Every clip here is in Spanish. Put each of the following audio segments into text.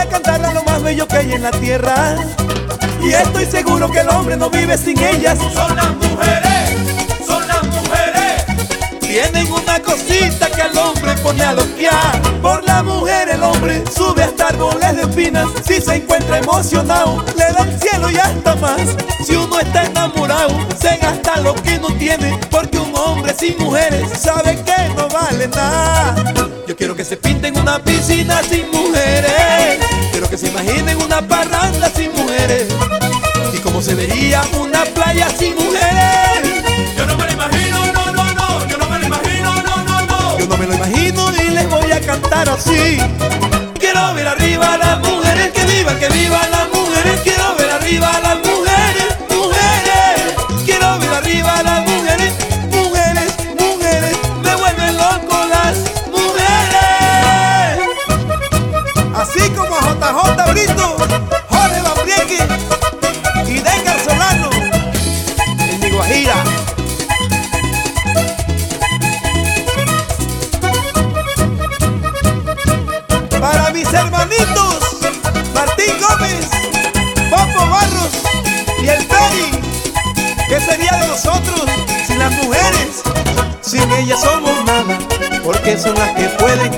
cantar a lo más bello que hay en la tierra. Y estoy seguro que el hombre no vive sin ellas. Son las mujeres, son las mujeres. Tienen una cosita que al hombre pone a loquear. Por la mujer el hombre sube hasta árboles de espinas. Si se encuentra emocionado, le da el cielo y hasta más. Si uno está enamorado, se gasta lo que no tiene. Porque un hombre sin mujeres sabe que no vale nada. Yo quiero que se pinten una piscina sin mujeres. Quiero que se imaginen una parranda sin mujeres. Y cómo se vería una playa sin mujeres. Yo no me lo imagino, no, no, no. Yo no me lo imagino, no, no, no. Yo no me lo imagino y les voy a cantar así. Quiero ver arriba a las mujeres, que vivan las mujeres. Quiero ver arriba a las mujeres, mujeres. Quiero ver arriba a las mujeres, mujeres, mujeres. Me vuelven loco las mujeres. Así como JJ Brito, Jorge Babriegui y Dengar Solano en mi Guajira. Para mis hermanitos Martín Gómez, Popo Barros y el Peri. ¿Qué sería de nosotros sin las mujeres? Sin ellas somos nada, porque son las que pueden.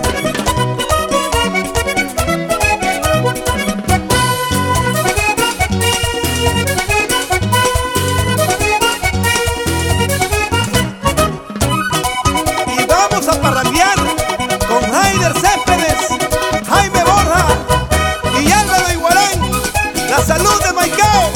Y vamos a parrandear con Haider Céspedes, Jaime Borja y Álvaro Iguarán. La salud de Maicao.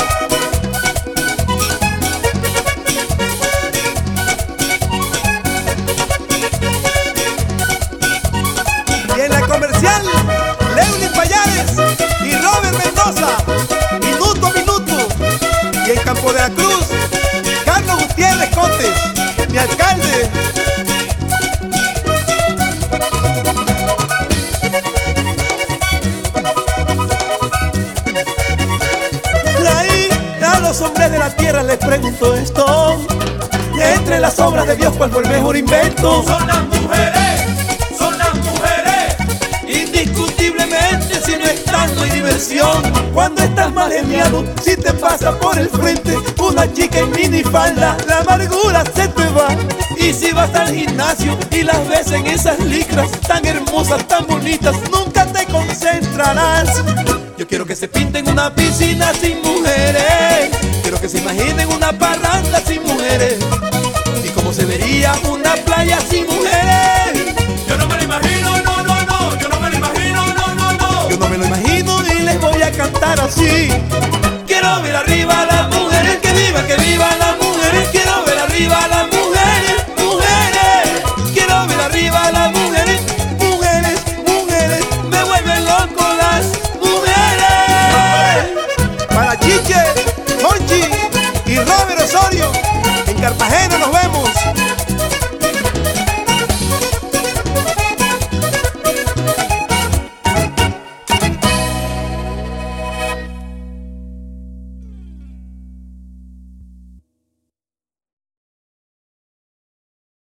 Y en la comercial, Leuny Payares y Robert Mendoza, minuto a minuto. Y en Campo de la Cruz, Carlos Gutiérrez Cotes, mi alcalde. A los hombres de la tierra les pregunto esto: entre las obras de Dios, ¿cuál fue el mejor invento? Son las mujeres, son las mujeres. Indiscutiblemente, si no estás no hay diversión. Cuando estás mal geniado, si te pasa por el frente una chica en minifalda, la amargura se te va. Y si vas al gimnasio y las ves en esas licras tan hermosas, tan bonitas, nunca te concentrarás. Yo quiero que se pinten una piscina sin mujeres. Quiero que se imaginen una parranda sin mujeres. Y cómo se vería una playa sin mujeres.